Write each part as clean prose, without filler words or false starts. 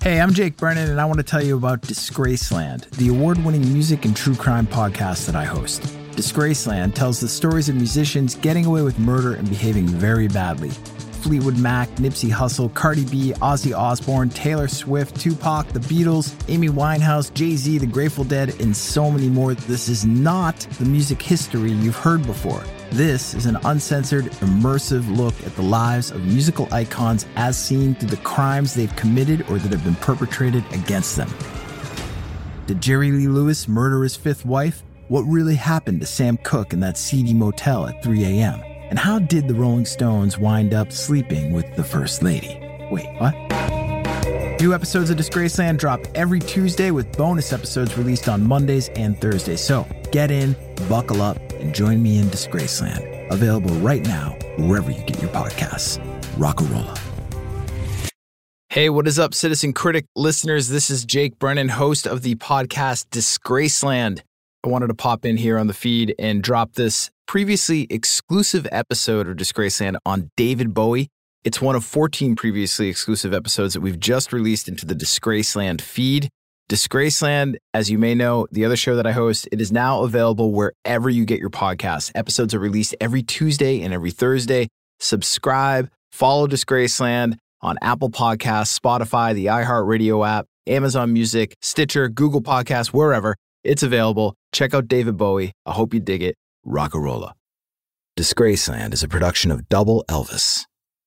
Hey, I'm Jake Brennan, and I want to tell you about Disgraceland, the award-winning music and true crime podcast that I host. Disgraceland tells the stories of musicians getting away with murder and behaving very badly. Fleetwood Mac, Nipsey Hussle, Cardi B, Ozzy Osbourne, Taylor Swift, Tupac, The Beatles, Amy Winehouse, Jay-Z, The Grateful Dead, and so many more. This is not the music history you've heard before. This is an uncensored, immersive look at the lives of musical icons as seen through the crimes they've committed or that have been perpetrated against them. Did Jerry Lee Lewis murder his fifth wife? What really happened to Sam Cooke in that seedy motel at 3 a.m.? And how did the Rolling Stones wind up sleeping with the First Lady? Wait, what? New episodes of Disgraceland drop every Tuesday with bonus episodes released on Mondays and Thursdays. So get in, buckle up, and join me in Disgraceland. Available right now, wherever you get your podcasts. Rockarola. Hey, what is up, Citizen Critic listeners? This is Jake Brennan, host of the podcast Disgraceland. I wanted to pop in here on the feed and drop this previously exclusive episode of Disgraceland on David Bowie. It's one of 14 previously exclusive episodes that we've just released into the Disgraceland feed. Disgraceland, as you may know, the other show that I host, it is now available wherever you get your podcasts. Episodes are released every Tuesday and every Thursday. Subscribe, follow Disgraceland on Apple Podcasts, Spotify, the iHeartRadio app, Amazon Music, Stitcher, Google Podcasts, wherever. It's available. Check out David Bowie. I hope you dig it. Rockarola. Disgraceland is a production of Double Elvis.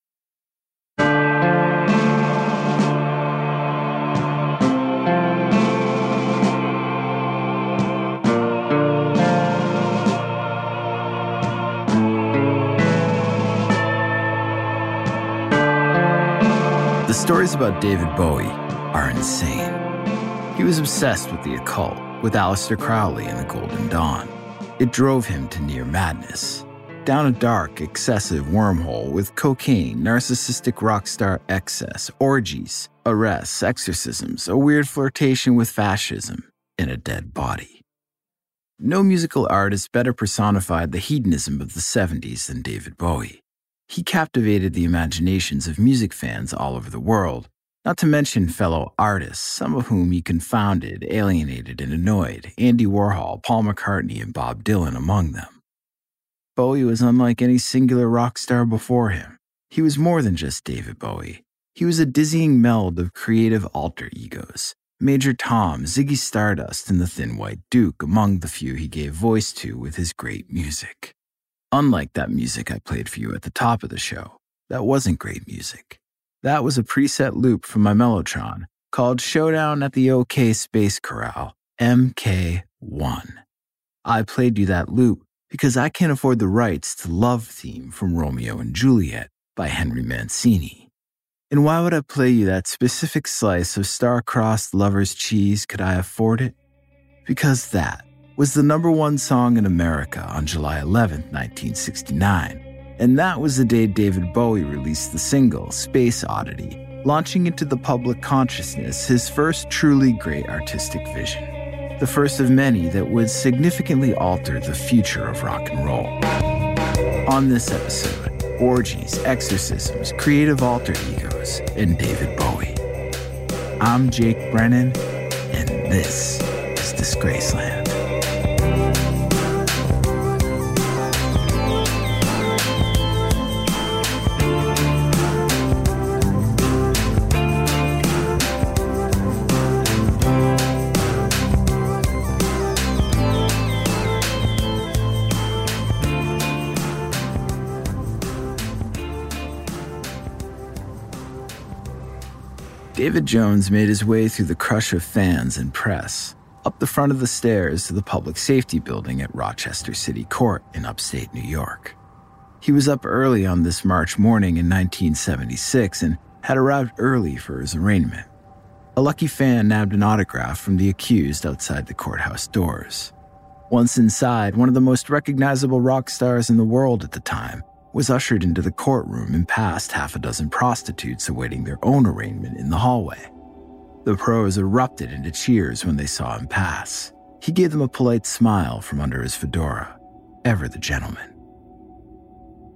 The stories about David Bowie are insane. He was obsessed with the occult, with Aleister Crowley and the Golden Dawn. It drove him to near madness, down a dark, excessive wormhole with cocaine, narcissistic rock star excess, orgies, arrests, exorcisms, a weird flirtation with fascism, and a dead body. No musical artist better personified the hedonism of the 70s than David Bowie. He captivated the imaginations of music fans all over the world, not to mention fellow artists, some of whom he confounded, alienated, and annoyed, Andy Warhol, Paul McCartney, and Bob Dylan among them. Bowie was unlike any singular rock star before him. He was more than just David Bowie. He was a dizzying meld of creative alter egos. Major Tom, Ziggy Stardust, and the Thin White Duke among the few he gave voice to with his great music. Unlike that music I played for you at the top of the show, that wasn't great music. That was a preset loop from my Mellotron called Showdown at the OK Space Corral, MK1. I played you that loop because I can't afford the rights to Love Theme from Romeo and Juliet by Henry Mancini. And why would I play you that specific slice of star-crossed lover's cheese could I afford it? Because that was the #1 song in America on July 11, 1969. And that was the day David Bowie released the single, Space Oddity, launching into the public consciousness his first truly great artistic vision. The first of many that would significantly alter the future of rock and roll. On this episode, orgies, exorcisms, creative alter egos, and David Bowie. I'm Jake Brennan, and this is Disgraceland. David Jones made his way through the crush of fans and press, up the front of the stairs to the public safety building at Rochester City Court in upstate New York. He was up early on this March morning in 1976 and had arrived early for his arraignment. A lucky fan nabbed an autograph from the accused outside the courthouse doors. Once inside, one of the most recognizable rock stars in the world at the time was ushered into the courtroom and past half a dozen prostitutes awaiting their own arraignment in the hallway. The pros erupted into cheers when they saw him pass. He gave them a polite smile from under his fedora, ever the gentleman.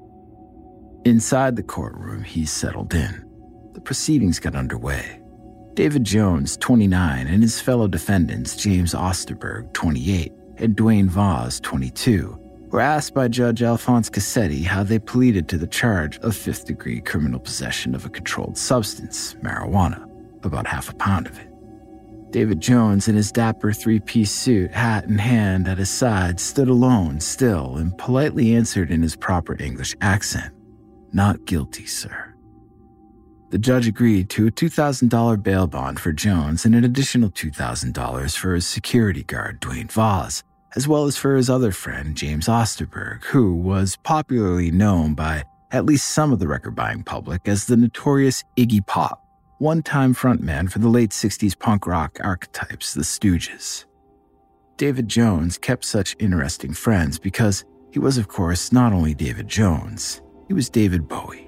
Inside the courtroom, he settled in. The proceedings got underway. David Jones, 29, and his fellow defendants, James Osterberg, 28, and Dwayne Vaz, 22, were asked by Judge Alphonse Cassetti how they pleaded to the charge of fifth-degree criminal possession of a controlled substance, marijuana, about half a pound of it. David Jones, in his dapper three-piece suit, hat in hand at his side, stood alone, still, and politely answered in his proper English accent, "Not guilty, sir." The judge agreed to a $2,000 bail bond for Jones and an additional $2,000 for his security guard, Dwayne Vaz, as well as for his other friend, James Osterberg, who was popularly known by at least some of the record-buying public as the notorious Iggy Pop, one-time frontman for the late 60s punk rock archetypes, the Stooges. David Jones kept such interesting friends because he was, of course, not only David Jones, he was David Bowie.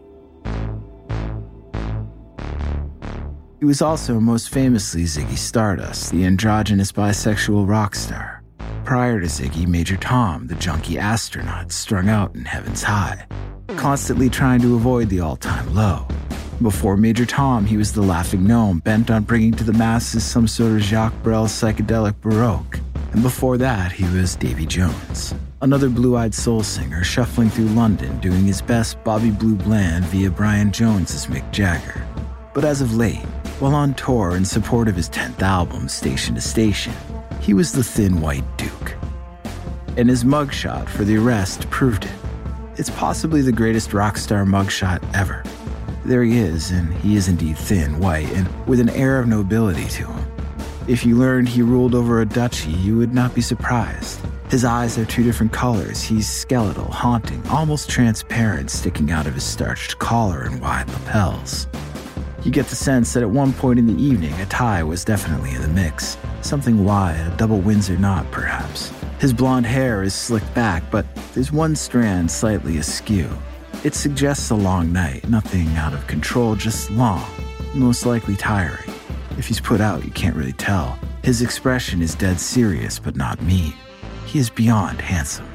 He was also most famously Ziggy Stardust, the androgynous bisexual rock star. Prior to Ziggy, Major Tom, the junkie astronaut strung out in heaven's high, constantly trying to avoid the all-time low. Before Major Tom, he was the laughing gnome bent on bringing to the masses some sort of Jacques Brel psychedelic baroque. And before that, he was Davy Jones, another blue-eyed soul singer shuffling through London doing his best Bobby Blue Bland via Brian Jones's Mick Jagger. But as of late, while on tour in support of his 10th album, Station to Station, he was the Thin White Duke. And his mugshot for the arrest proved it. It's possibly the greatest rock star mugshot ever. There he is, and he is indeed thin, white, and with an air of nobility to him. If you learned he ruled over a duchy, you would not be surprised. His eyes are two different colors. He's skeletal, haunting, almost transparent, sticking out of his starched collar and wide lapels. You get the sense that at one point in the evening, a tie was definitely in the mix. Something wide, a double Windsor knot, perhaps. His blonde hair is slicked back, but there's one strand slightly askew. It suggests a long night, nothing out of control, just long, most likely tiring. If he's put out, you can't really tell. His expression is dead serious, but not mean. He is beyond handsome.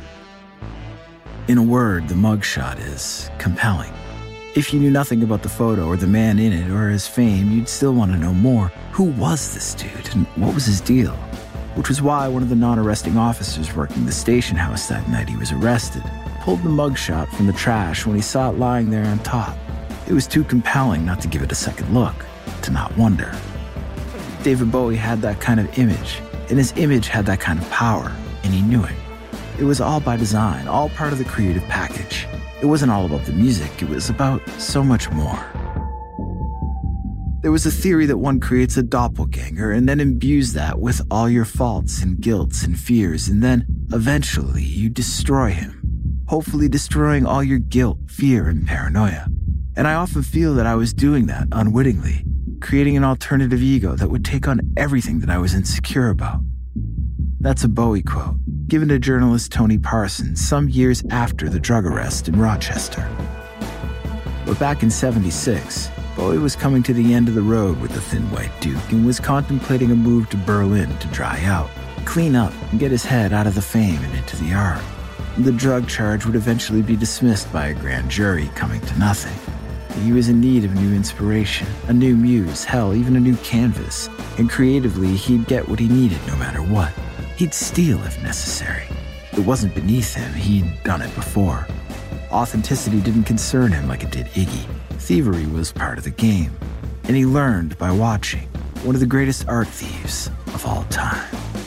In a word, the mugshot is compelling. If you knew nothing about the photo or the man in it or his fame, you'd still want to know more. Who was this dude and what was his deal? Which was why one of the non-arresting officers working the station house that night he was arrested pulled the mugshot from the trash when he saw it lying there on top. It was too compelling not to give it a second look, to not wonder. David Bowie had that kind of image, and his image had that kind of power, and he knew it. It was all by design, all part of the creative package. It wasn't all about the music, it was about so much more. There was a theory that one creates a doppelganger and then imbues that with all your faults and guilts and fears, and then, eventually, you destroy him, hopefully destroying all your guilt, fear, and paranoia. And I often feel that I was doing that unwittingly, creating an alternative ego that would take on everything that I was insecure about. That's a Bowie quote, given to journalist Tony Parsons some years after the drug arrest in Rochester. But back in '76, Bowie was coming to the end of the road with the Thin White Duke and was contemplating a move to Berlin to dry out, clean up, and get his head out of the fame and into the art. The drug charge would eventually be dismissed by a grand jury, coming to nothing. He was in need of new inspiration, a new muse, hell, even a new canvas. And creatively, he'd get what he needed no matter what. He'd steal if necessary. It wasn't beneath him, he'd done it before. Authenticity didn't concern him like it did Iggy. Thievery was part of the game. And he learned by watching one of the greatest art thieves of all time.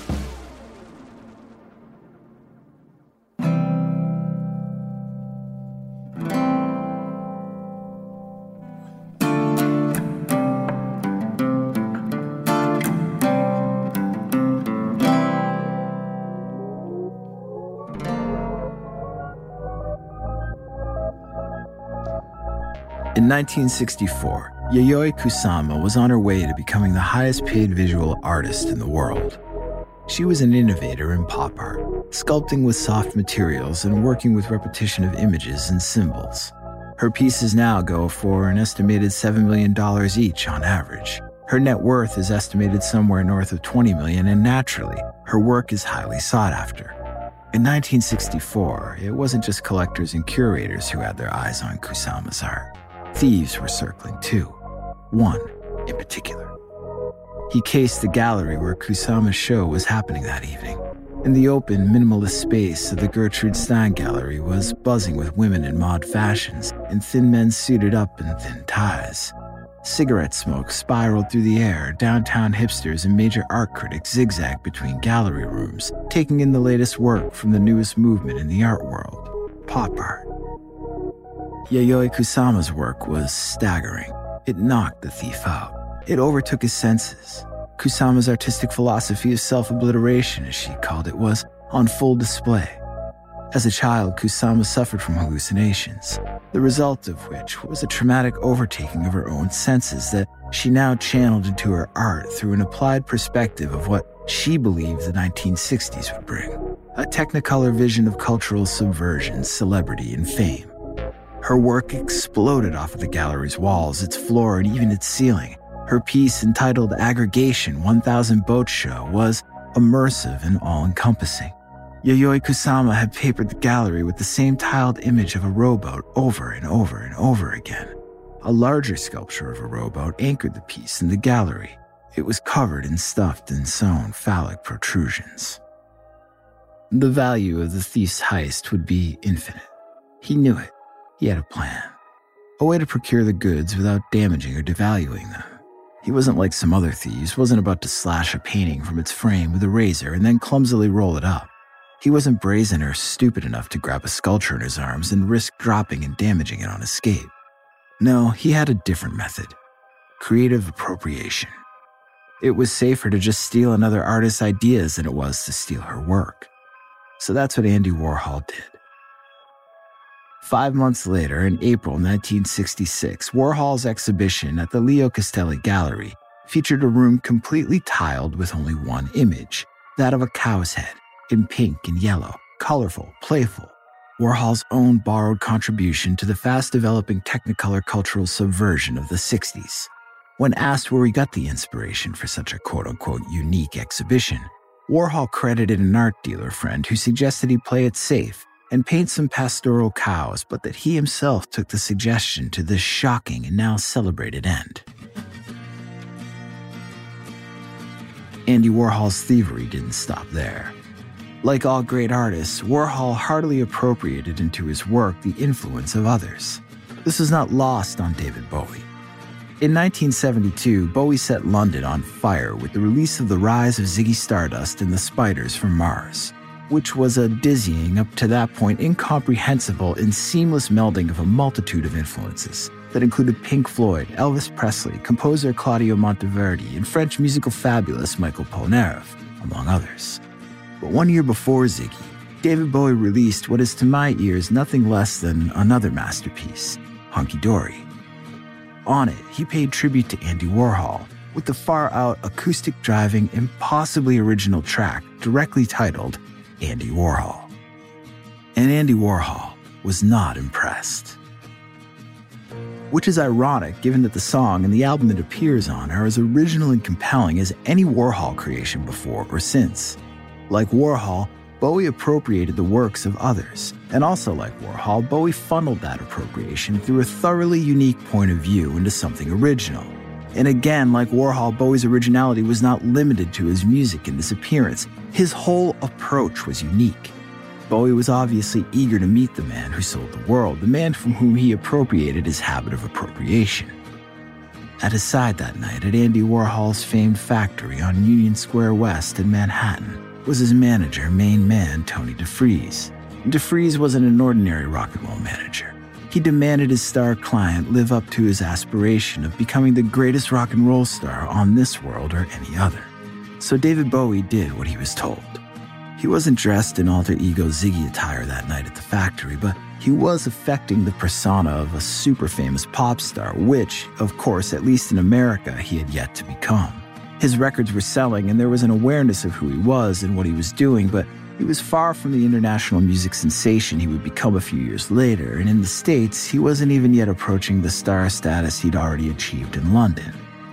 In 1964, Yayoi Kusama was on her way to becoming the highest-paid visual artist in the world. She was an innovator in pop art, sculpting with soft materials and working with repetition of images and symbols. Her pieces now go for an estimated $7 million each on average. Her net worth is estimated somewhere north of $20 million, and naturally, her work is highly sought after. In 1964, it wasn't just collectors and curators who had their eyes on Kusama's art. Thieves were circling too. One in particular. He cased the gallery where Kusama's show was happening that evening. And the open, minimalist space of the Gertrude Stein Gallery was buzzing with women in mod fashions and thin men suited up in thin ties. Cigarette smoke spiraled through the air. Downtown hipsters and major art critics zigzagged between gallery rooms, taking in the latest work from the newest movement in the art world, pop art. Yayoi Kusama's work was staggering. It knocked the thief out. It overtook his senses. Kusama's artistic philosophy of self-obliteration, as she called it, was on full display. As a child, Kusama suffered from hallucinations, the result of which was a traumatic overtaking of her own senses that she now channeled into her art through an applied perspective of what she believed the 1960s would bring, a technicolor vision of cultural subversion, celebrity, and fame. Her work exploded off of the gallery's walls, its floor, and even its ceiling. Her piece, entitled Aggregation 1000 Boat Show, was immersive and all-encompassing. Yayoi Kusama had papered the gallery with the same tiled image of a rowboat over and over and over again. A larger sculpture of a rowboat anchored the piece in the gallery. It was covered in stuffed and sewn phallic protrusions. The value of the thief's heist would be infinite. He knew it. He had a plan. A way to procure the goods without damaging or devaluing them. He wasn't like some other thieves, wasn't about to slash a painting from its frame with a razor and then clumsily roll it up. He wasn't brazen or stupid enough to grab a sculpture in his arms and risk dropping and damaging it on escape. No, he had a different method. Creative appropriation. It was safer to just steal another artist's ideas than it was to steal her work. So that's what Andy Warhol did. 5 months later, in April 1966, Warhol's exhibition at the Leo Castelli Gallery featured a room completely tiled with only one image, that of a cow's head, in pink and yellow, colorful, playful. Warhol's own borrowed contribution to the fast-developing Technicolor cultural subversion of the 60s. When asked where he got the inspiration for such a quote-unquote unique exhibition, Warhol credited an art dealer friend who suggested he play it safe and paint some pastoral cows, but that he himself took the suggestion to this shocking and now celebrated end. Andy Warhol's thievery didn't stop there. Like all great artists, Warhol heartily appropriated into his work the influence of others. This was not lost on David Bowie. In 1972, Bowie set London on fire with the release of The Rise of Ziggy Stardust and the Spiders from Mars, which was a dizzying, up to that point incomprehensible and seamless melding of a multitude of influences that included Pink Floyd, Elvis Presley, composer Claudio Monteverdi, and French musical fabulous Michael Polnareff, among others. But 1 year before Ziggy, David Bowie released what is to my ears nothing less than another masterpiece, Hunky Dory. On it, he paid tribute to Andy Warhol with the far-out, acoustic-driving, impossibly original track directly titled Andy Warhol. And Andy Warhol was not impressed. Which is ironic, given that the song and the album it appears on are as original and compelling as any Warhol creation before or since. Like Warhol, Bowie appropriated the works of others. And also like Warhol, Bowie funneled that appropriation through a thoroughly unique point of view into something original. And again, like Warhol, Bowie's originality was not limited to his music and his appearance. His whole approach was unique. Bowie was obviously eager to meet the man who sold the world, the man from whom he appropriated his habit of appropriation. At his side that night at Andy Warhol's famed factory on Union Square West in Manhattan was his manager, main man, Tony DeFries. DeFries wasn't an ordinary rock and roll manager. He demanded his star client live up to his aspiration of becoming the greatest rock and roll star on this world or any other. So David Bowie did what he was told. He wasn't dressed in alter ego Ziggy attire that night at the factory, but he was affecting the persona of a super famous pop star, which, of course, at least in America, he had yet to become. His records were selling, and there was an awareness of who he was and what he was doing, but he was far from the international music sensation he would become a few years later, and in the States, he wasn't even yet approaching the star status he'd already achieved in London.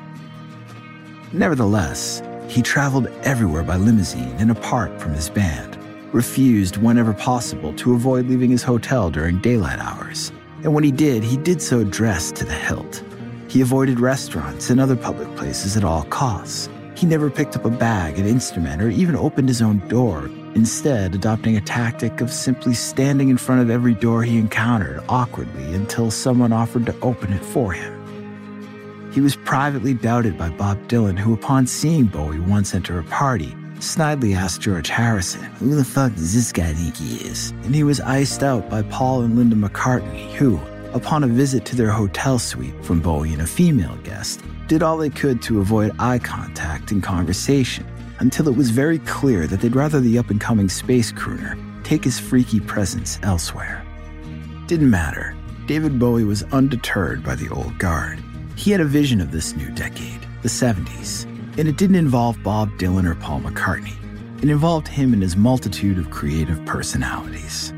Nevertheless, he traveled everywhere by limousine and apart from his band, refused whenever possible to avoid leaving his hotel during daylight hours, and when he did so dressed to the hilt. He avoided restaurants and other public places at all costs. He never picked up a bag, an instrument, or even opened his own door, instead adopting a tactic of simply standing in front of every door he encountered awkwardly until someone offered to open it for him. He was privately doubted by Bob Dylan, who upon seeing Bowie once enter a party, snidely asked George Harrison, "Who the fuck does this guy think he is?" And he was iced out by Paul and Linda McCartney, who, upon a visit to their hotel suite from Bowie and a female guest, did all they could to avoid eye contact and conversation, until it was very clear that they'd rather the up-and-coming space crooner take his freaky presence elsewhere. Didn't matter. David Bowie was undeterred by the old guard. He had a vision of this new decade, the 70s, and it didn't involve Bob Dylan or Paul McCartney. It involved him and his multitude of creative personalities.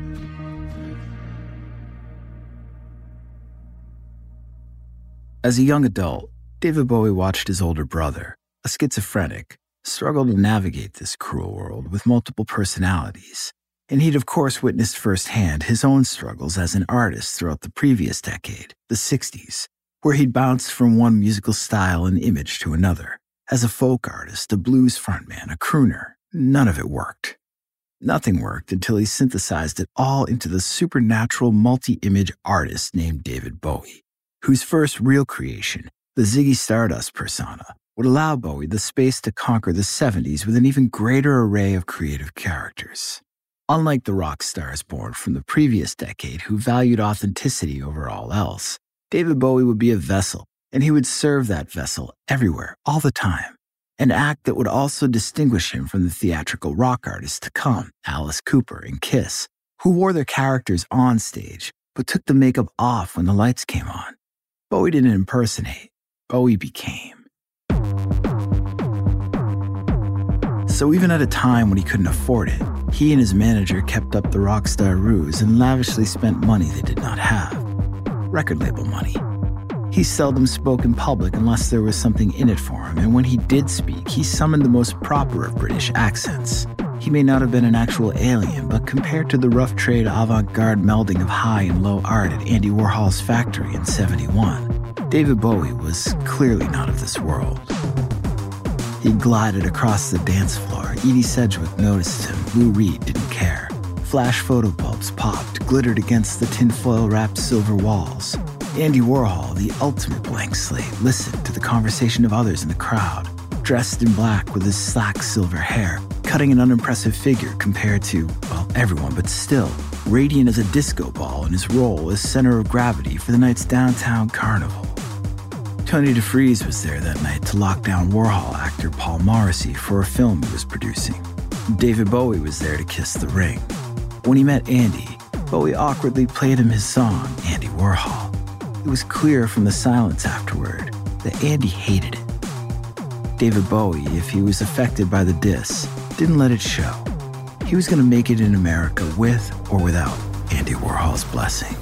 As a young adult, David Bowie watched his older brother, a schizophrenic, struggle to navigate this cruel world with multiple personalities, and he'd of course witnessed firsthand his own struggles as an artist throughout the previous decade, the 60s, where he'd bounced from one musical style and image to another. As a folk artist, a blues frontman, a crooner, none of it worked. Nothing worked until he synthesized it all into the supernatural multi-image artist named David Bowie, whose first real creation, the Ziggy Stardust persona, would allow Bowie the space to conquer the 70s with an even greater array of creative characters. Unlike the rock stars born from the previous decade who valued authenticity over all else, David Bowie would be a vessel, and he would serve that vessel everywhere, all the time. An act that would also distinguish him from the theatrical rock artists to come, Alice Cooper and Kiss, who wore their characters on stage, but took the makeup off when the lights came on. Bowie didn't impersonate, Bowie became. So even at a time when he couldn't afford it, he and his manager kept up the rock star ruse and lavishly spent money they did not have. Record label money. He seldom spoke in public unless there was something in it for him, and when he did speak, he summoned the most proper of British accents. He may not have been an actual alien, but compared to the rough trade avant-garde melding of high and low art at Andy Warhol's factory in '71, David Bowie was clearly not of this world. He glided across the dance floor. Edie Sedgwick noticed him. Lou Reed didn't care. Flash photobulbs popped, glittered against the tinfoil-wrapped silver walls. Andy Warhol, the ultimate blank slate, listened to the conversation of others in the crowd, dressed in black with his slack silver hair, cutting an unimpressive figure compared to, well, everyone, but still, radiant as a disco ball in his role as center of gravity for the night's downtown carnival. Tony DeFries was there that night to lock down Warhol actor Paul Morrissey for a film he was producing. David Bowie was there to kiss the ring. When he met Andy, Bowie awkwardly played him his song, Andy Warhol. It was clear from the silence afterward that Andy hated it. David Bowie, if he was affected by the diss, didn't let it show. He was going to make it in America with or without Andy Warhol's blessing.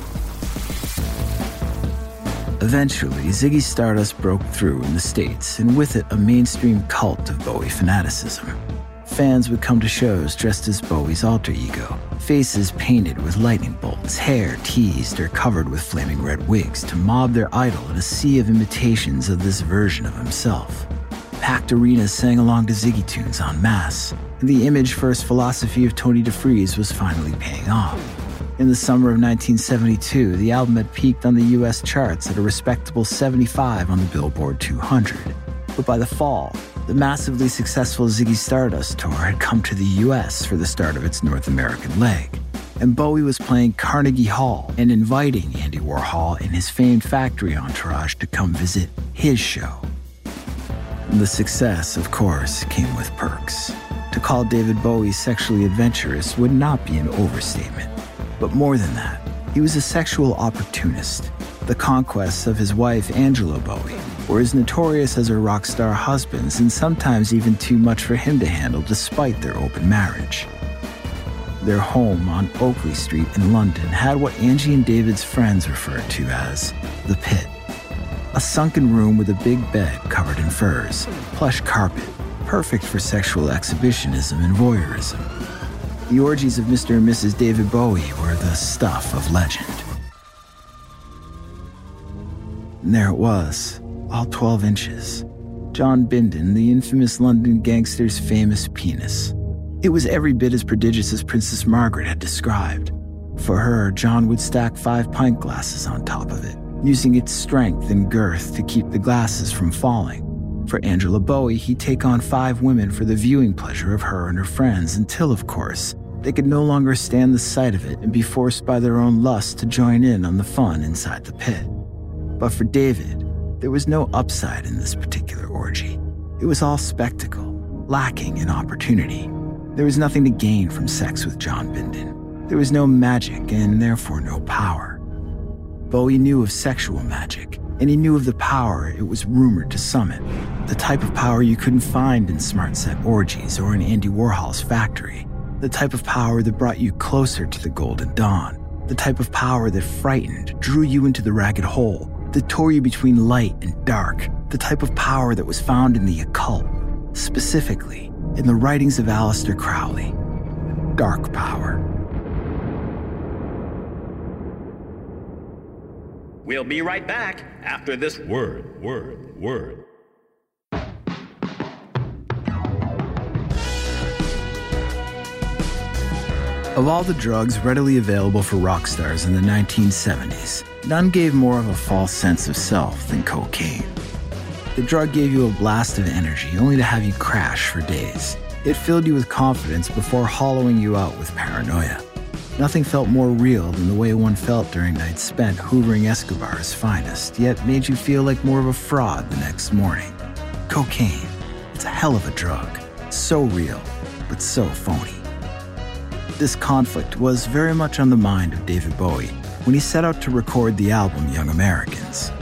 Eventually, Ziggy Stardust broke through in the States, and with it a mainstream cult of Bowie fanaticism. Fans would come to shows dressed as Bowie's alter ego, faces painted with lightning bolts, hair teased or covered with flaming red wigs to mob their idol in a sea of imitations of this version of himself. Packed arenas sang along to Ziggy tunes en masse, and the image-first philosophy of Tony DeFries was finally paying off. In the summer of 1972, the album had peaked on the US charts at a respectable 75 on the Billboard 200. But by the fall, the massively successful Ziggy Stardust tour had come to the US for the start of its North American leg, and Bowie was playing Carnegie Hall and inviting Andy Warhol and his famed factory entourage to come visit his show. The success, of course, came with perks. To call David Bowie sexually adventurous would not be an overstatement. But more than that, he was a sexual opportunist. The conquests of his wife, Angela Bowie, were as notorious as her rock star husbands, and sometimes even too much for him to handle despite their open marriage. Their home on Oakley Street in London had what Angie and David's friends referred to as the pit. A sunken room with a big bed covered in furs, plush carpet, perfect for sexual exhibitionism and voyeurism. The orgies of Mr. and Mrs. David Bowie were the stuff of legend. And there it was, all 12 inches. John Bindon, the infamous London gangster's famous penis. It was every bit as prodigious as Princess Margaret had described. For her, John would stack 5 pint glasses on top of it, using its strength and girth to keep the glasses from falling. For Angela Bowie, he'd take on 5 women for the viewing pleasure of her and her friends until, of course, they could no longer stand the sight of it and be forced by their own lust to join in on the fun inside the pit. But for David, there was no upside in this particular orgy. It was all spectacle, lacking in opportunity. There was nothing to gain from sex with John Bindon. There was no magic and therefore no power. Bowie knew of sexual magic, and he knew of the power it was rumored to summon, the type of power you couldn't find in smart set orgies or in Andy Warhol's factory, the type of power that brought you closer to the Golden Dawn, the type of power that frightened, drew you into the ragged hole, that tore you between light and dark, the type of power that was found in the occult, specifically in the writings of Aleister Crowley. Dark power. We'll be right back after this word. Of all the drugs readily available for rock stars in the 1970s, none gave more of a false sense of self than cocaine. The drug gave you a blast of energy only to have you crash for days. It filled you with confidence before hollowing you out with paranoia. Nothing felt more real than the way one felt during nights spent hoovering Escobar's finest, yet made you feel like more of a fraud the next morning. Cocaine. It's a hell of a drug. So real, but so phony. This conflict was very much on the mind of David Bowie when he set out to record the album Young Americans.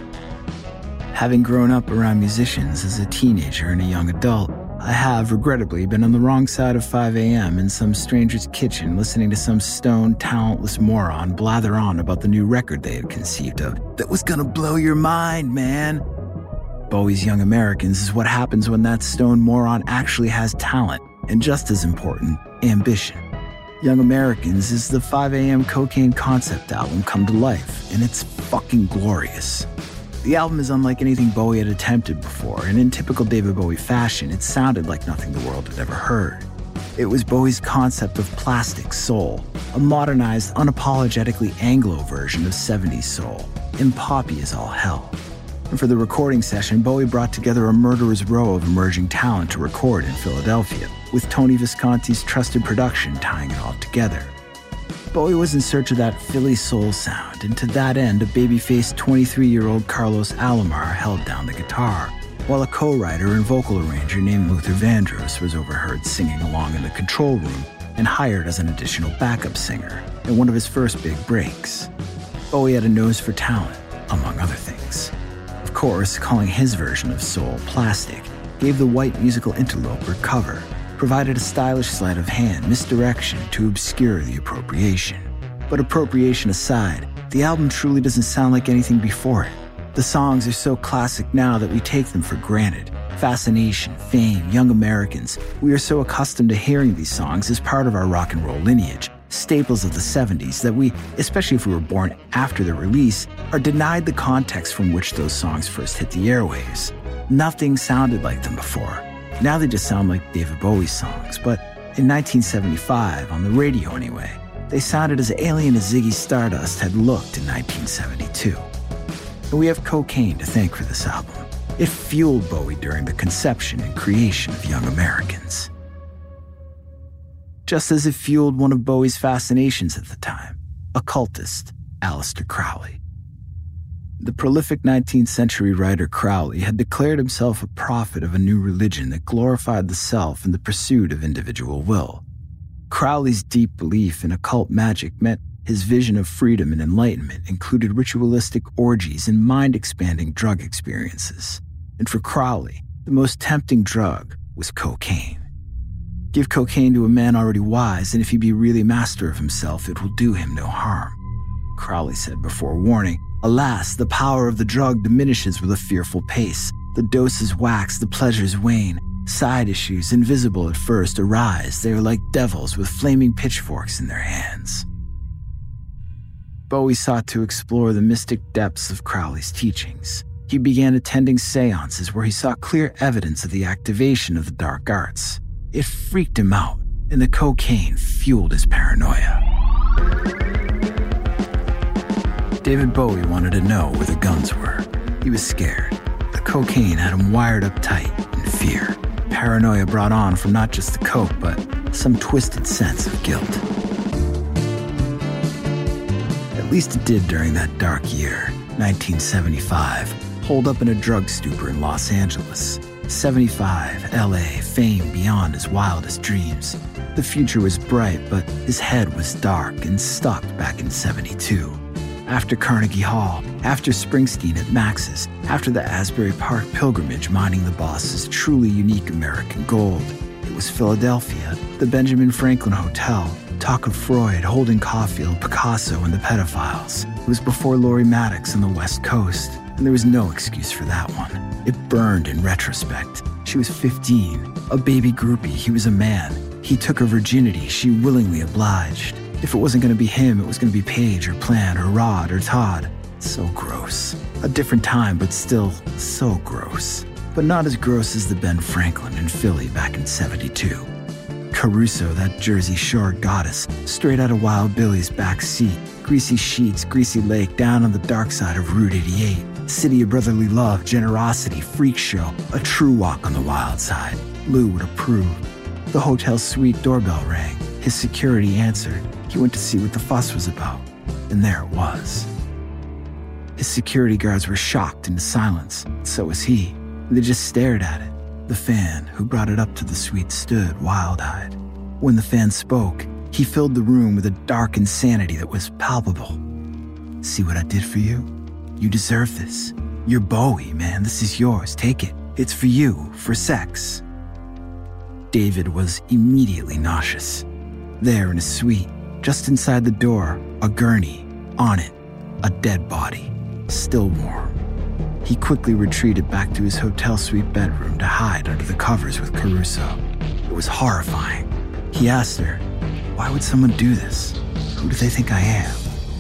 Having grown up around musicians as a teenager and a young adult, I have, regrettably, been on the wrong side of 5 a.m. in some stranger's kitchen listening to some stoned, talentless moron blather on about the new record they had conceived of that was gonna blow your mind, man. Bowie's Young Americans is what happens when that stoned moron actually has talent and, just as important, ambition. Young Americans is the 5 a.m. cocaine concept album come to life, and it's fucking glorious. The album is unlike anything Bowie had attempted before, and in typical David Bowie fashion, it sounded like nothing the world had ever heard. It was Bowie's concept of plastic soul, a modernized, unapologetically Anglo version of 70s soul, and poppy as all hell. And for the recording session, Bowie brought together a murderer's row of emerging talent to record in Philadelphia, with Tony Visconti's trusted production tying it all together. Bowie was in search of that Philly soul sound, and to that end, a baby-faced 23-year-old Carlos Alomar held down the guitar, while a co-writer and vocal arranger named Luther Vandross was overheard singing along in the control room and hired as an additional backup singer in one of his first big breaks. Bowie had a nose for talent, among other things. Of course, calling his version of soul plastic gave the white musical interloper cover, provided a stylish sleight of hand misdirection to obscure the appropriation. But appropriation aside, the album truly doesn't sound like anything before it. The songs are so classic now that we take them for granted. Fascination, Fame, Young Americans. We are so accustomed to hearing these songs as part of our rock and roll lineage, staples of the 70s, that we, especially if we were born after their release, are denied the context from which those songs first hit the airwaves. Nothing sounded like them before. Now they just sound like David Bowie songs, but in 1975, on the radio anyway, they sounded as alien as Ziggy Stardust had looked in 1972. And we have cocaine to thank for this album. It fueled Bowie during the conception and creation of Young Americans. Just as it fueled one of Bowie's fascinations at the time, occultist Aleister Crowley. The prolific 19th century writer Crowley had declared himself a prophet of a new religion that glorified the self in the pursuit of individual will. Crowley's deep belief in occult magic meant his vision of freedom and enlightenment included ritualistic orgies and mind-expanding drug experiences. And for Crowley, the most tempting drug was cocaine. Give cocaine to a man already wise, and if he be really master of himself, it will do him no harm. Crowley said before warning, alas, the power of the drug diminishes with a fearful pace. The doses wax, the pleasures wane. Side issues, invisible at first, arise. They are like devils with flaming pitchforks in their hands. Bowie sought to explore the mystic depths of Crowley's teachings. He began attending seances where he saw clear evidence of the activation of the dark arts. It freaked him out, and the cocaine fueled his paranoia. David Bowie wanted to know where the guns were. He was scared. The cocaine had him wired up tight in fear. Paranoia brought on from not just the coke, but some twisted sense of guilt. At least it did during that dark year, 1975, holed up in a drug stupor in Los Angeles. 75, LA, fame beyond his wildest dreams. The future was bright, but his head was dark and stuck back in 72. After Carnegie Hall, after Springsteen at Max's, after the Asbury Park pilgrimage mining the boss's truly unique American gold, it was Philadelphia, the Benjamin Franklin Hotel, talk of Freud, Holden Caulfield, Picasso, and the pedophiles. It was before Laurie Maddox on the West Coast, and there was no excuse for that one. It burned in retrospect. She was 15, a baby groupie. He was a man. He took her virginity. She willingly obliged. If it wasn't going to be him, it was going to be Paige or Plan or Rod or Todd. So gross. A different time, but still so gross. But not as gross as the Ben Franklin in Philly back in 72. Caruso, that Jersey Shore goddess, straight out of Wild Billy's back seat. Greasy sheets, greasy lake, down on the dark side of Route 88. City of brotherly love, generosity, freak show. A true walk on the wild side. Lou would approve. The hotel suite doorbell rang. His security answered. He went to see what the fuss was about. And there it was. His security guards were shocked into silence. So was he. They just stared at it. The fan, who brought it up to the suite, stood wild-eyed. When the fan spoke, he filled the room with a dark insanity that was palpable. See what I did for you? You deserve this. You're Bowie, man. This is yours. Take it. It's for you, for sex. David was immediately nauseous. There in his suite, just inside the door, a gurney. On it, a dead body. Still warm. He quickly retreated back to his hotel suite bedroom to hide under the covers with Caruso. It was horrifying. He asked her, why would someone do this? Who do they think I am?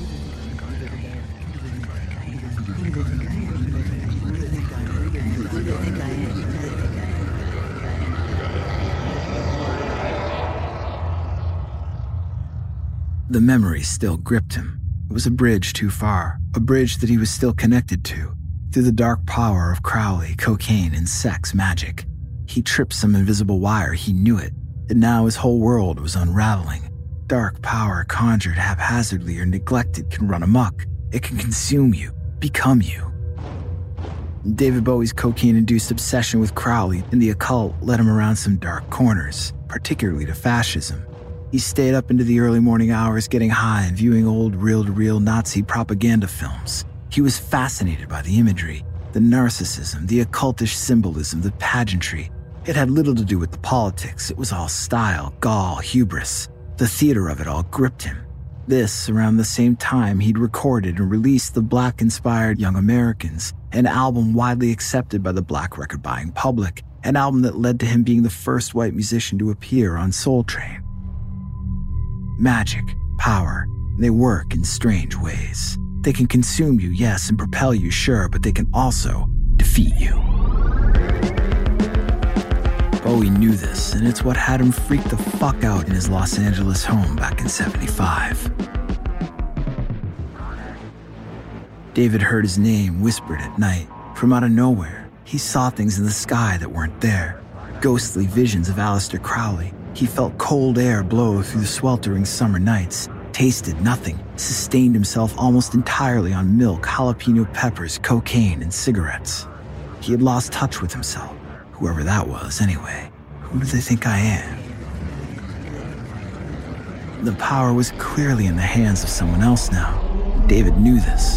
The memory still gripped him. It was a bridge too far, a bridge that he was still connected to. Through the dark power of Crowley, cocaine, and sex magic. He tripped some invisible wire, he knew it, and now his whole world was unraveling. Dark power conjured haphazardly or neglected can run amok. It can consume you, become you. David Bowie's cocaine-induced obsession with Crowley and the occult led him around some dark corners, particularly to fascism. He stayed up into the early morning hours getting high and viewing old reel-to-reel Nazi propaganda films. He was fascinated by the imagery, the narcissism, the occultish symbolism, the pageantry. It had little to do with the politics. It was all style, gall, hubris. The theater of it all gripped him. This, around the same time he'd recorded and released the Black-inspired Young Americans, an album widely accepted by the Black record-buying public, an album that led to him being the first white musician to appear on Soul Train. Magic, power, they work in strange ways. They can consume you, yes, and propel you, sure, but they can also defeat you. Bowie knew this, and it's what had him freak the fuck out in his Los Angeles home back in 75. David heard his name whispered at night. From out of nowhere, he saw things in the sky that weren't there. Ghostly visions of Aleister Crowley. He felt cold air blow through the sweltering summer nights. Tasted nothing, sustained himself almost entirely on milk, jalapeno peppers, cocaine, and cigarettes. He had lost touch with himself, whoever that was anyway. Who do they think I am? The power was clearly in the hands of someone else now. David knew this.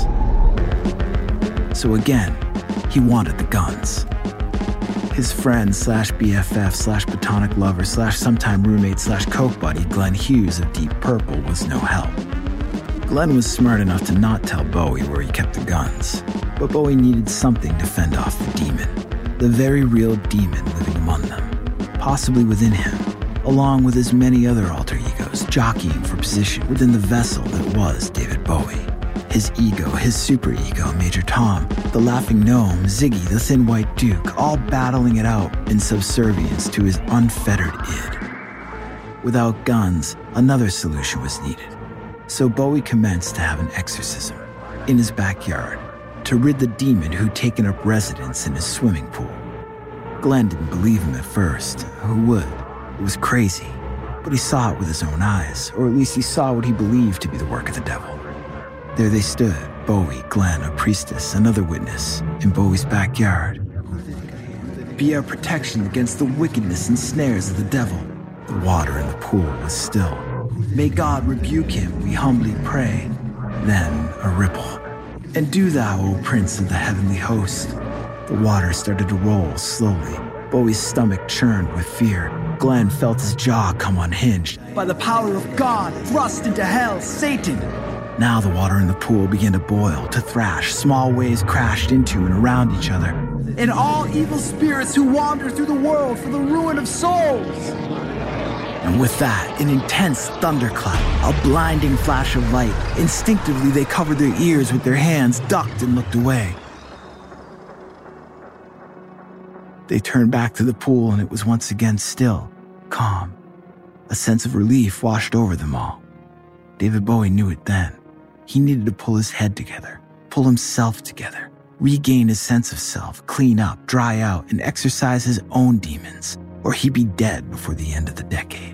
So again, he wanted the guns. His friend /BFF /platonic lover /sometime roommate /coke buddy Glenn Hughes of Deep Purple was no help. Glenn was smart enough to not tell Bowie where he kept the guns, but Bowie needed something to fend off the demon, the very real demon living among them, possibly within him, along with his many other alter egos jockeying for position within the vessel that was David Bowie. His ego, his superego, Major Tom, the laughing gnome, Ziggy, the thin white duke, all battling it out in subservience to his unfettered id. Without guns, another solution was needed. So Bowie commenced to have an exorcism in his backyard to rid the demon who'd taken up residence in his swimming pool. Glenn didn't believe him at first. Who would? It was crazy. But he saw it with his own eyes, or at least he saw what he believed to be the work of the devil. There they stood, Bowie, Glenn, a priestess, another witness, in Bowie's backyard. Be our protection against the wickedness and snares of the devil. The water in the pool was still. May God rebuke him, we humbly pray. Then a ripple. And do thou, O Prince of the heavenly host. The water started to roll slowly. Bowie's stomach churned with fear. Glenn felt his jaw come unhinged. By the power of God, thrust into hell, Satan! Now the water in the pool began to boil, to thrash. Small waves crashed into and around each other. And all evil spirits who wander through the world for the ruin of souls! And with that, an intense thunderclap, a blinding flash of light. Instinctively, they covered their ears with their hands, ducked and looked away. They turned back to the pool and it was once again still, calm. A sense of relief washed over them all. David Bowie knew it then. He needed to pull his head together, pull himself together, regain his sense of self, clean up, dry out, and exorcise his own demons, or he'd be dead before the end of the decade.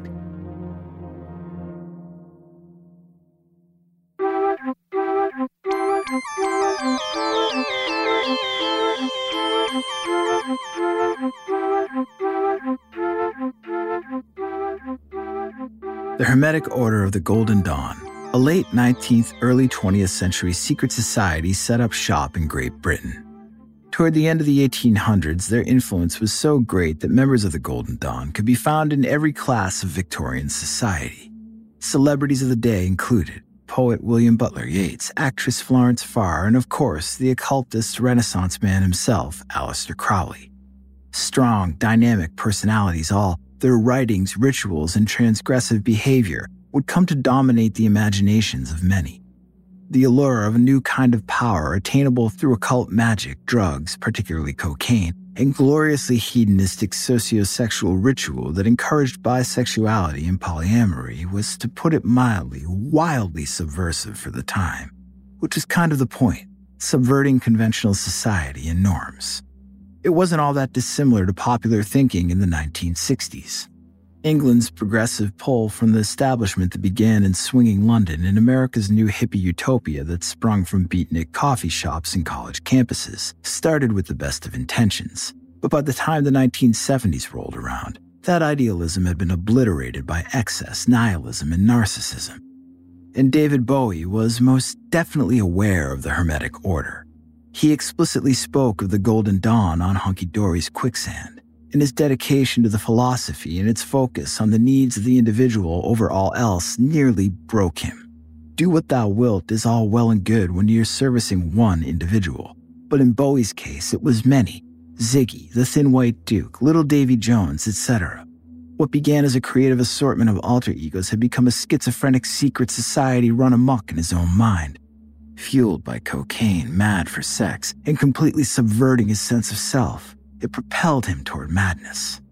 The Hermetic Order of the Golden Dawn, a late 19th, early 20th century secret society set up shop in Great Britain. Toward the end of the 1800s, their influence was so great that members of the Golden Dawn could be found in every class of Victorian society. Celebrities of the day included poet William Butler Yeats, actress Florence Farr, and of course, the occultist Renaissance man himself, Aleister Crowley. Strong, dynamic personalities, all their writings, rituals, and transgressive behavior would come to dominate the imaginations of many. The allure of a new kind of power attainable through occult magic, drugs, particularly cocaine, and gloriously hedonistic socio-sexual ritual that encouraged bisexuality and polyamory was, to put it mildly, wildly subversive for the time, which was kind of the point, subverting conventional society and norms. It wasn't all that dissimilar to popular thinking in the 1960s. England's progressive pull from the establishment that began in swinging London and America's new hippie utopia that sprung from beatnik coffee shops and college campuses started with the best of intentions. But by the time the 1970s rolled around, that idealism had been obliterated by excess, nihilism, and narcissism. And David Bowie was most definitely aware of the Hermetic Order. He explicitly spoke of the Golden Dawn on Hunky Dory's Quicksand, and his dedication to the philosophy and its focus on the needs of the individual over all else nearly broke him. Do what thou wilt is all well and good when you're servicing one individual, but in Bowie's case it was many. Ziggy, the Thin White Duke, Little Davy Jones, etc. What began as a creative assortment of alter egos had become a schizophrenic secret society run amok in his own mind. Fueled by cocaine, mad for sex, and completely subverting his sense of self, it propelled him toward madness.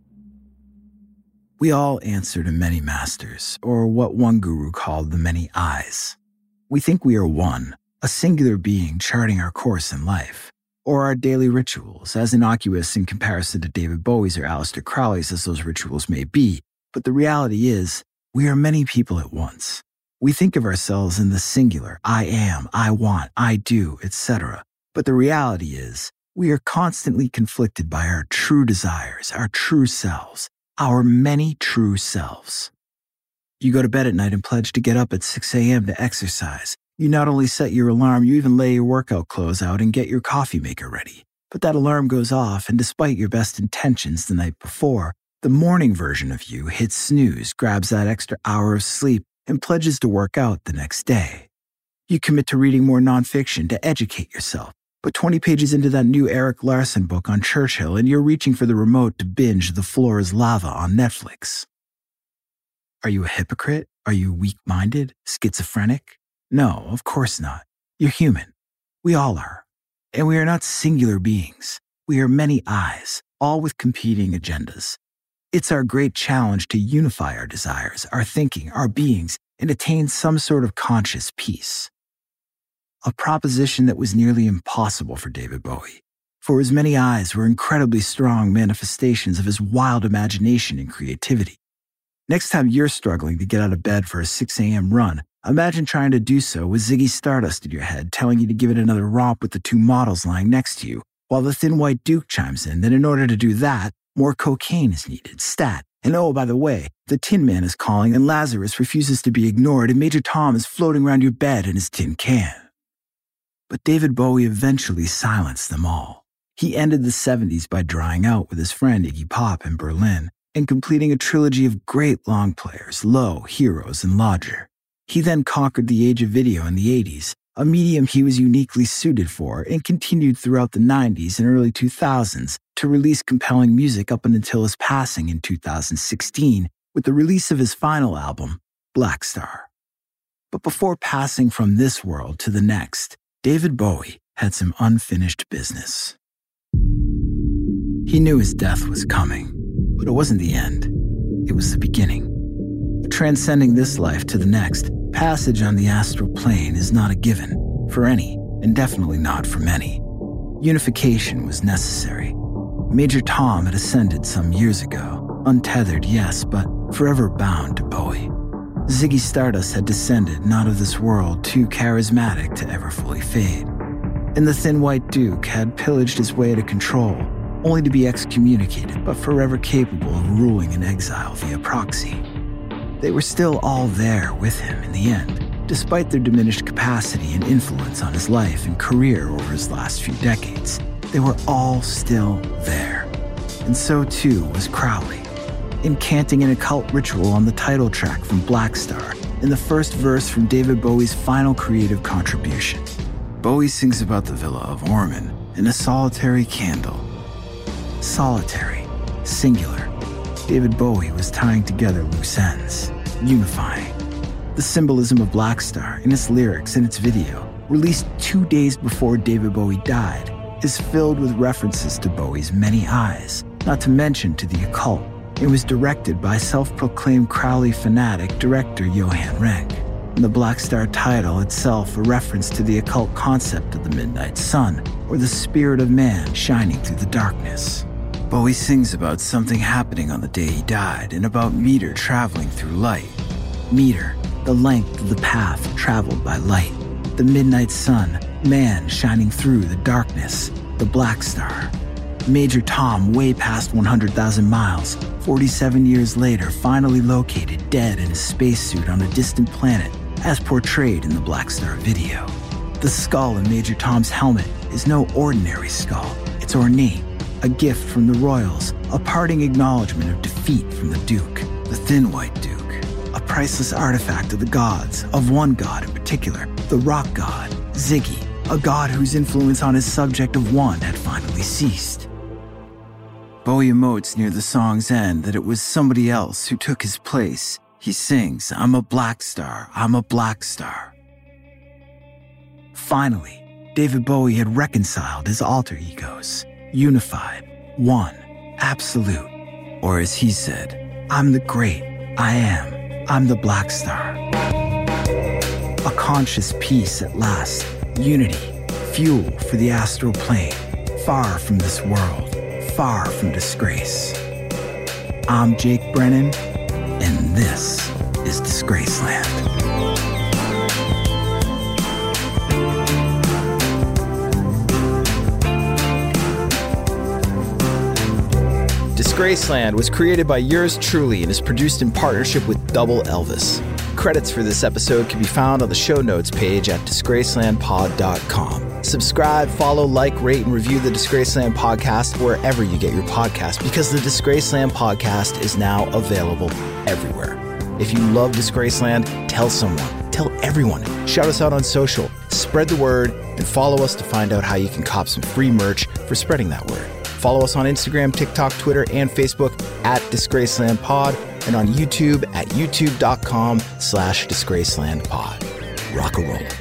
We all answer to many masters, or what one guru called the many eyes. We think we are one, a singular being charting our course in life, or our daily rituals, as innocuous in comparison to David Bowie's or Aleister Crowley's as those rituals may be, but the reality is, we are many people at once. We think of ourselves in the singular, I am, I want, I do, etc. But the reality is, we are constantly conflicted by our true desires, our true selves, our many true selves. You go to bed at night and pledge to get up at 6 a.m. to exercise. You not only set your alarm, you even lay your workout clothes out and get your coffee maker ready. But that alarm goes off, and despite your best intentions the night before, the morning version of you hits snooze, grabs that extra hour of sleep, and pledges to work out the next day. You commit to reading more nonfiction to educate yourself, but 20 pages into that new Erik Larson book on Churchill and you're reaching for the remote to binge The Floor is Lava on Netflix. Are you a hypocrite? Are you weak-minded? Schizophrenic? No, of course not. You're human. We all are. And we are not singular beings. We are many eyes, all with competing agendas. It's our great challenge to unify our desires, our thinking, our beings, and attain some sort of conscious peace. A proposition that was nearly impossible for David Bowie, for his many eyes were incredibly strong manifestations of his wild imagination and creativity. Next time you're struggling to get out of bed for a 6 a.m. run, imagine trying to do so with Ziggy Stardust in your head telling you to give it another romp with the 2 models lying next to you, while the Thin White Duke chimes in that in order to do that, more cocaine is needed, stat. And oh, by the way, the Tin Man is calling and Lazarus refuses to be ignored and Major Tom is floating around your bed in his tin can. But David Bowie eventually silenced them all. He ended the 70s by drying out with his friend Iggy Pop in Berlin and completing a trilogy of great long players, Low, Heroes, and Lodger. He then conquered the age of video in the 80s, a medium he was uniquely suited for, and continued throughout the 90s and early 2000s to release compelling music up until his passing in 2016 with the release of his final album, Black Star. But before passing from this world to the next, David Bowie had some unfinished business. He knew his death was coming, but it wasn't the end. It was the beginning. Transcending this life to the next, passage on the astral plane is not a given for any, and definitely not for many. Unification was necessary. Major Tom had ascended some years ago, untethered, yes, but forever bound to Bowie. Ziggy Stardust had descended, not of this world, too charismatic to ever fully fade. And the Thin White Duke had pillaged his way to control, only to be excommunicated, but forever capable of ruling in exile via proxy. They were still all there with him in the end, despite their diminished capacity and influence on his life and career over his last few decades. They were all still there. And so too was Crowley, incanting an occult ritual on the title track from Black Star in the first verse from David Bowie's final creative contribution. Bowie sings about the villa of Orman and a solitary candle. Solitary, singular. David Bowie was tying together loose ends, unifying. The symbolism of Black Star in its lyrics and its video, released 2 days before David Bowie died, is filled with references to Bowie's many eyes, not to mention to the occult. It was directed by self-proclaimed Crowley fanatic director Johann Renck, and the Black Star title itself a reference to the occult concept of the midnight sun, or the spirit of man shining through the darkness. Bowie sings about something happening on the day he died, and about meter traveling through light. Meter, the length of the path traveled by light. The midnight sun, man shining through the darkness, the Black Star. Major Tom, way past 100,000 miles, 47 years later, finally located dead in a spacesuit on a distant planet, as portrayed in the Black Star video. The skull in Major Tom's helmet is no ordinary skull. It's ornate, a gift from the royals, a parting acknowledgement of defeat from the Duke, the Thin White Duke, a priceless artifact of the gods, of one god in particular, the rock god, Ziggy, a god whose influence on his subject of one had finally ceased. Bowie emotes near the song's end that it was somebody else who took his place. He sings, "I'm a black star, I'm a black star." Finally, David Bowie had reconciled his alter egos, unified, one, absolute. Or as he said, "I'm the great, I'm the Black Star." A conscious peace at last, unity, fuel for the astral plane, far from this world, far from disgrace. I'm Jake Brennan, and this is Disgraceland. Disgraceland was created by yours truly and is produced in partnership with Double Elvis. Credits for this episode can be found on the show notes page at disgracelandpod.com. Subscribe, follow, like, rate, and review the Disgraceland podcast wherever you get your podcast, because the Disgraceland podcast is now available everywhere. If you love Disgraceland, tell someone, tell everyone, shout us out on social, spread the word, and follow us to find out how you can cop some free merch for spreading that word. Follow us on Instagram, TikTok, Twitter, and Facebook at DisgracelandPod, and on YouTube at youtube.com/DisgracelandPod. Rock a roll.